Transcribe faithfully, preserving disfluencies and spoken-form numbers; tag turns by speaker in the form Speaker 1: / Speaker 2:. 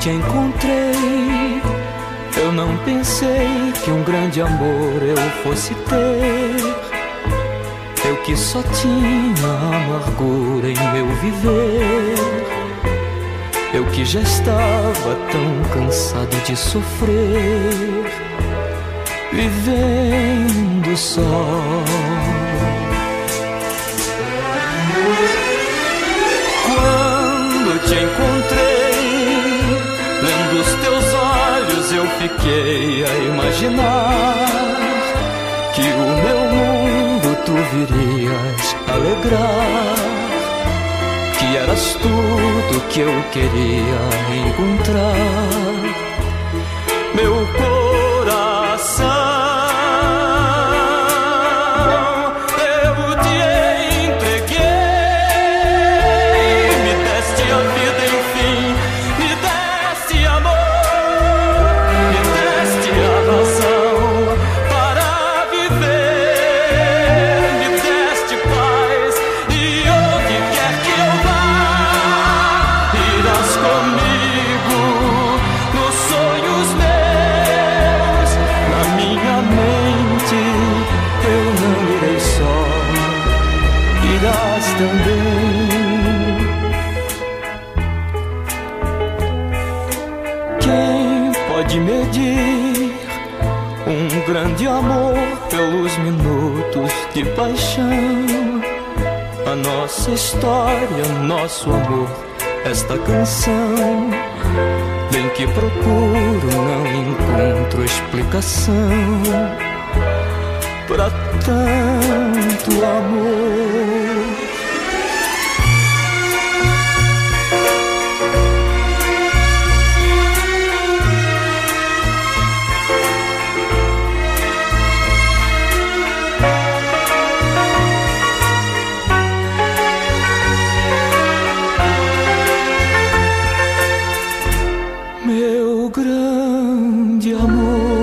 Speaker 1: te encontrei, eu não pensei que um grande amor eu fosse ter. Eu que só tinha amargura em meu viver, eu que já estava tão cansado de sofrer, vivendo só. Quando te encontrei, lendo os teus olhos, eu fiquei a imaginar que o meu mundo tu virias alegrar, que eras tudo que eu queria encontrar. Meu coração, eu te entreguei, me deste a vida, enfim, me deste amor, me deste a razão para viver, me deste paz, e onde quer que eu vá, irás comigo nos sonhos meus, na minha mente eu não irei só, irás também. Quem pode medir um grande amor pelos minutos de paixão? A nossa história, nosso amor, esta canção, bem que procuro, não encontro explicação pra tanto amor. Meu grande amor.